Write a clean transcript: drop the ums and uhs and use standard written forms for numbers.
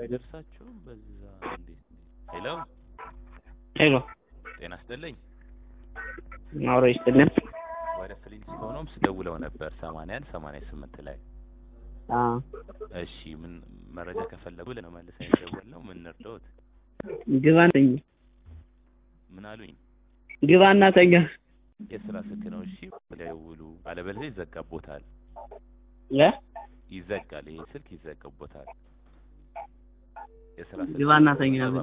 አይደርሳችሁም በዛ እንዴት ሄሎ ሄሎ ጤና ይስጥልኝ ማውራ ይስጥልን ወደ ፍሊንስቶንስ ደውለው ነበር 88 ላይ እሺ ምን መረጃ ከፈለጉ ለመመለስ አይደወልነው ምን ነርዶት ግባንተኛ ምን አሉኝ ግባና ተኛ የስራ ስልክ ነው እሺ ለውሉ አለበለዚያ ይዘጋቦታል ይዘጋል ይሄ ስልክ ይዘጋቦታል የስራ ስልክ ግባና ተኛ